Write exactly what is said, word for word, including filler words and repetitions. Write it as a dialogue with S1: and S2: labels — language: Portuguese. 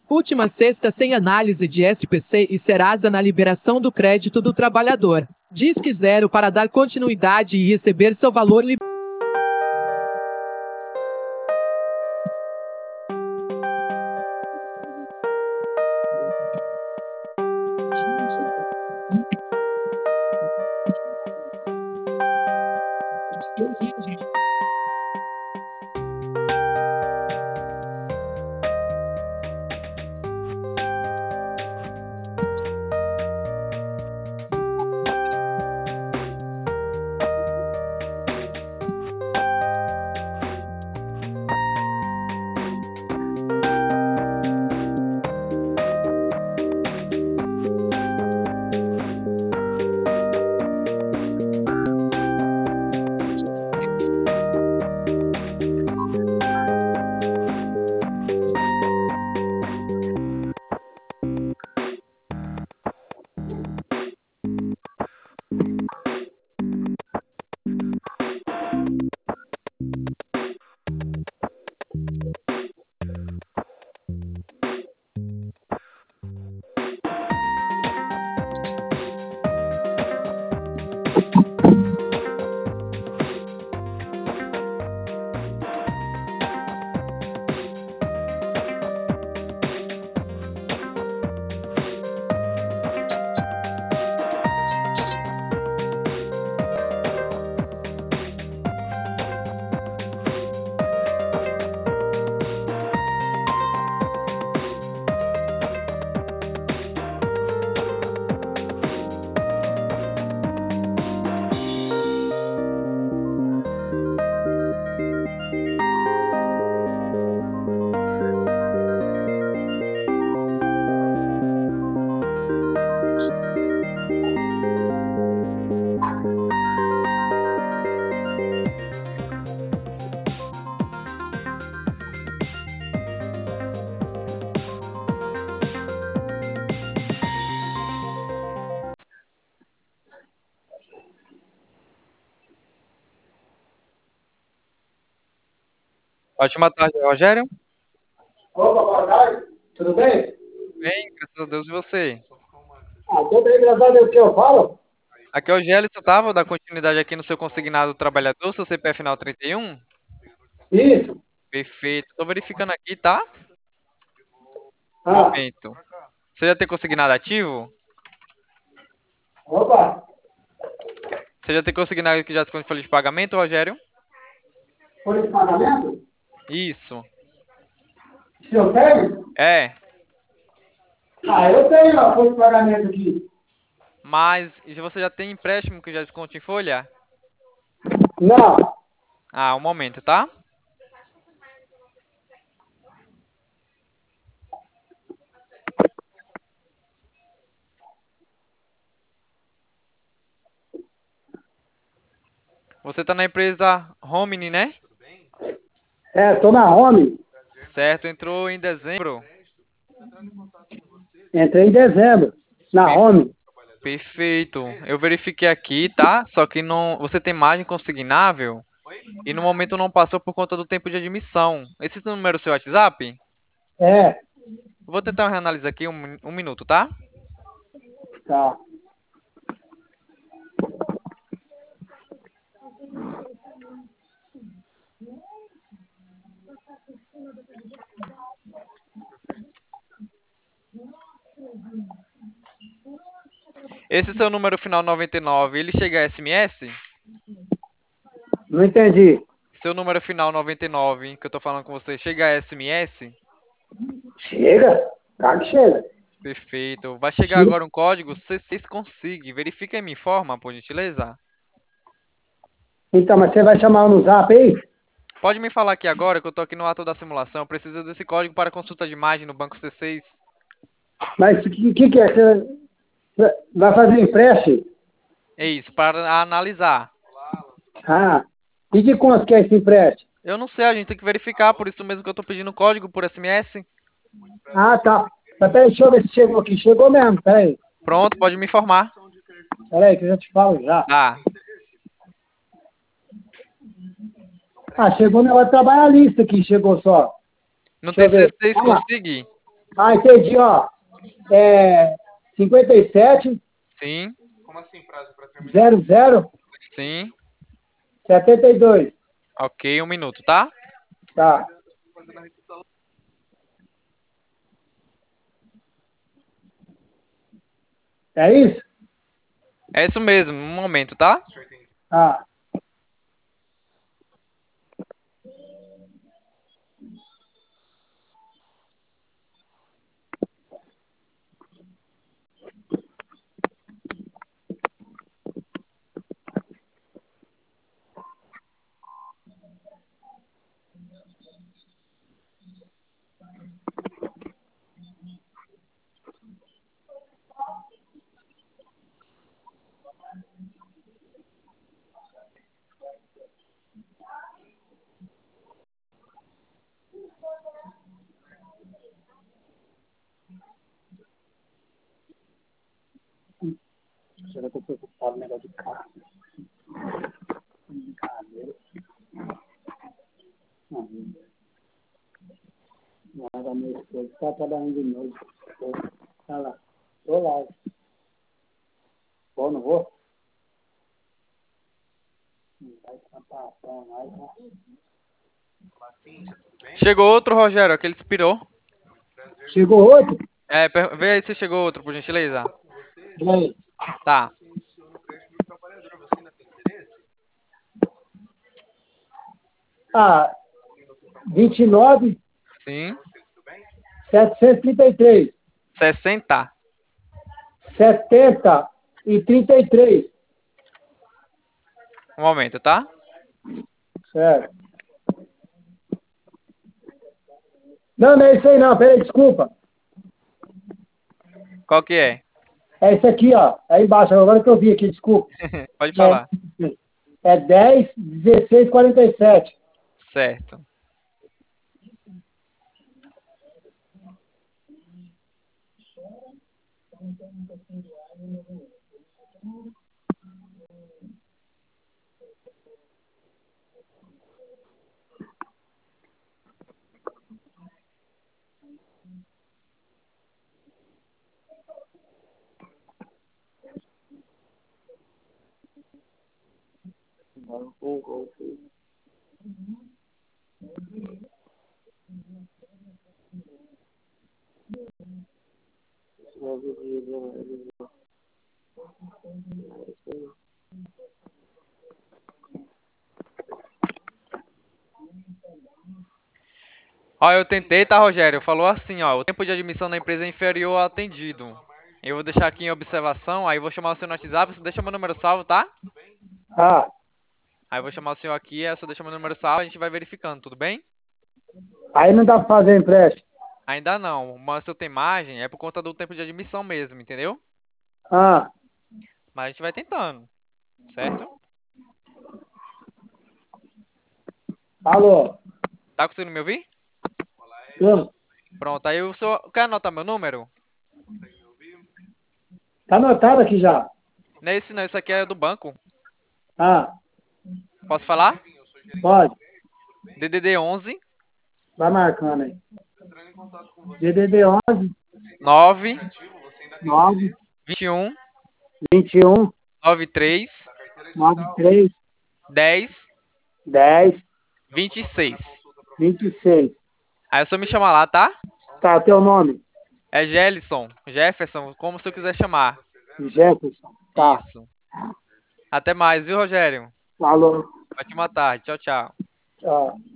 S1: Última sexta sem análise de S P C e Serasa na liberação do crédito do trabalhador. Disque zero para dar continuidade e receber seu valor li-
S2: Ótima tarde, Rogério.
S3: Opa, boa tarde. Tudo bem?
S2: Bem, graças a Deus, e você?
S3: Ah, tudo bem, graças a Deus. O que eu falo?
S2: Aqui é o Gélico, tá? Vou dar continuidade aqui no seu consignado trabalhador, seu C P F final trinta e um.
S3: Isso.
S2: Perfeito. Tô verificando aqui, tá?
S3: Ah,
S2: Momento. Você já tem consignado ativo?
S3: opa.
S2: Você já tem consignado que já se folha de pagamento, Rogério?
S3: Folha de pagamento?
S2: Isso.
S3: Se eu tenho?
S2: É.
S3: Ah, eu tenho a folha de pagamento aqui.
S2: Mas você já tem empréstimo que já desconta em folha?
S3: Não.
S2: Ah, um momento, tá? Você tá na empresa Homini, né?
S3: É, tô na Home.
S2: Certo, entrou em dezembro.
S3: Entrei em dezembro. Na
S2: Per-
S3: Home.
S2: Perfeito. Eu verifiquei aqui, tá? Só que não, você tem margem consignável e no momento não passou por conta do tempo de admissão. Esse número é o seu WhatsApp?
S3: É.
S2: Vou tentar reanalisar aqui um, um minuto, tá?
S3: Tá.
S2: Esse seu número final noventa e nove, ele chega a S M S?
S3: Não entendi.
S2: Seu número final noventa e nove, que eu tô falando com você, chega a S M S?
S3: Chega. Tá que chega.
S2: Perfeito. Vai chegar
S3: Chega.
S2: agora um código C seis Consigue. Verifica e me informa, por gentileza.
S3: Então, mas você vai chamar no zap aí?
S2: Pode me falar aqui agora que eu tô aqui no ato da simulação. Eu preciso desse código para consulta de imagem no banco C seis.
S3: Mas o que, que, que é? Você vai fazer empréstimo?
S2: É isso, para analisar.
S3: Ah. E de quanto que é esse empréstimo?
S2: Eu não sei, a gente tem que verificar, por isso mesmo que eu tô pedindo o código por S M S.
S3: Ah, tá. Mas peraí, deixa eu ver se chegou aqui. Chegou mesmo, peraí.
S2: Pronto, pode me informar.
S3: Peraí, que eu já te falo já.
S2: Tá.
S3: Ah, chegou na hora trabalhista aqui, chegou só.
S2: No
S3: Deixa eu ver.
S2: T C seis
S3: Ah, lá.
S2: Consigue?
S3: Ah, entendi, ó. É cinquenta e sete,
S2: Sim,
S3: zero zero,
S2: sim.
S3: setenta e dois.
S2: Ok, um minuto, tá?
S3: Tá. É isso?
S2: É isso mesmo, um momento, tá?
S3: Ah. Será que eu tô preocupado com o negócio de carro? Brincadeira. Nada, meu esposo tá trabalhando de noite. Tá lá. Tô lá. Vou, não vou? Não vai cantar, não vai, tá?
S2: Chegou outro, Rogério, aquele expirou.
S3: Chegou outro?
S2: É, per- vê aí se chegou outro, por gentileza.
S3: E aí?
S2: Tá.
S3: Ah, vinte e nove,
S2: Sim.
S3: setecentos e trinta e três.
S2: sessenta.
S3: setenta e trinta e três.
S2: Um momento, tá?
S3: Certo. Não, não é isso aí não, peraí, desculpa.
S2: Qual que é?
S3: É isso aqui, ó. É embaixo, agora que eu vi aqui, desculpa.
S2: Pode
S3: É,
S2: falar.
S3: é dez, dezesseis, quarenta e sete.
S2: Certo. Ó, eu tentei, tá, Rogério? Falou assim, ó, o tempo de admissão na empresa é inferior ao atendido. Eu vou deixar aqui em observação, aí eu vou chamar o senhor no WhatsApp, você deixa meu número salvo, tá?
S3: Ah,
S2: Aí eu vou chamar o senhor aqui, aí você deixa meu número salvo, a gente vai verificando, tudo bem?
S3: aí não dá pra fazer empréstimo.
S2: Ainda não, mas se eu tenho imagem, é por conta do tempo de admissão mesmo, entendeu?
S3: Ah,
S2: Mas a gente vai tentando, certo?
S3: alô.
S2: Tá conseguindo me ouvir?
S3: Hum,
S2: Pronto, aí o senhor quer anotar meu número?
S3: Tá anotado aqui já.
S2: Não é esse não, esse aqui é do banco.
S3: Ah,
S2: Posso falar?
S3: pode.
S2: D D D onze
S3: Vai marcando aí. D D D onze,
S2: nove
S3: nove,
S2: vinte e um
S3: vinte e um,
S2: noventa e três
S3: noventa e três,
S2: dez
S3: dez,
S2: vinte e seis.
S3: vinte e seis.
S2: Aí o senhor me chama lá, tá?
S3: Tá, teu nome?
S2: É Gelson, Jefferson, como o senhor quiser chamar.
S3: Jefferson. Tá.
S2: Isso. Até mais, viu, Rogério?
S3: Falou.
S2: Ótima tarde. Tchau, tchau.
S3: Tchau.